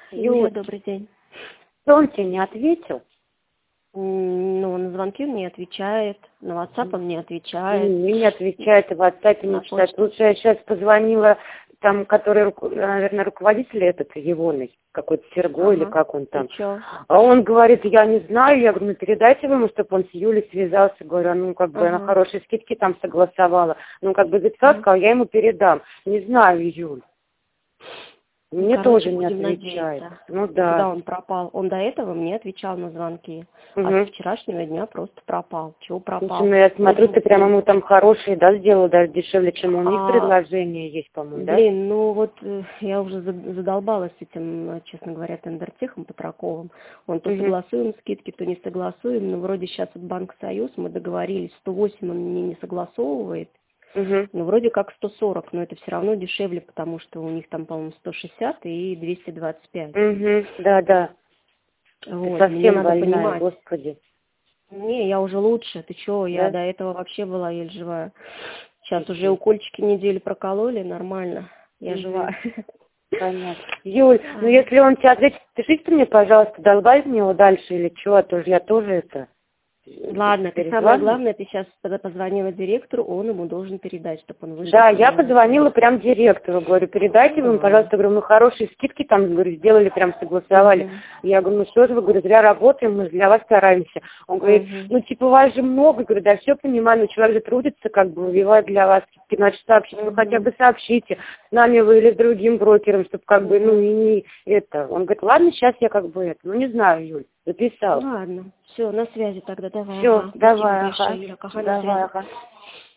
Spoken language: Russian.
Юля, Юль, добрый день. он тебе не ответил? Ну, на звонки он не отвечает, на WhatsApp он не отвечает. Не отвечает, и в WhatsApp не На читает. почту. Лучше я сейчас позвонила, там, который, наверное, руководитель этот, Егоный, какой-то Серго или Ага. как он там. И чё? А он говорит, я не знаю, я говорю, ну передайте ему, чтобы он с Юлей связался. Говорю, ну как бы она Ага. хорошие скидки там согласовала. Ну как бы записал, сказал, я ему передам. Не знаю, Юль. Ну, Мне короче, тоже не будем отвечает. надеяться. Ну Куда да. он пропал? Он до этого мне отвечал на звонки. А Угу. с вчерашнего дня просто пропал. Чего Слушай, пропал? ну я смотрю, Вроде ты прямо ему там хорошие, да, сделал, даже дешевле, чем у них А, предложение есть, по-моему, да? блин, ну вот я уже задолбалась с этим, честно говоря, тендертехом Петраковым. Он то Угу. согласуем скидки, то не согласуем. Но вроде сейчас вот Банк Союз, мы договорились, 108 он мне не согласовывает. Угу. Ну, вроде как 140, но это все равно дешевле, потому что у них там, по-моему, 160 и 225. Угу. Да, да. Ты Вот, мне совсем надо больная, понимать. господи. Не, я уже лучше, ты чё, я Да? до этого вообще была еле живая. Сейчас уже Угу. укольчики неделю прокололи, нормально, я жива. Угу. Понятно. Юль, ну А, если он тебе ответит, пишите мне, пожалуйста, долбай в него дальше или что, а то же я тоже это Ладно, ты самое перезвоню. главное, ты сейчас тогда позвонила директору, он ему должен передать, чтобы он вышел. Да, я позвонила прям директору, говорю, передайте вы ему, пожалуйста, говорю, ну хорошие скидки там, говорю, сделали, прям согласовали. Угу. Я говорю, ну что же вы, говорю, зря работаем, мы для вас стараемся. Он говорит, Угу. ну типа вас же много, говорю, да все понимаю, но человек же трудится, как бы, выбивает для вас скидки, значит сообщите, ну хотя бы сообщите, с нами вы или с другим брокером, чтобы как бы, ну и не это. Он говорит, ладно, сейчас я как бы это, ну не знаю, Юль, записал. Ладно, все, на связи тогда, давай. Все, Ага. Спасибо давай, большое, ага, Юля, ага, на давай, связи. ага.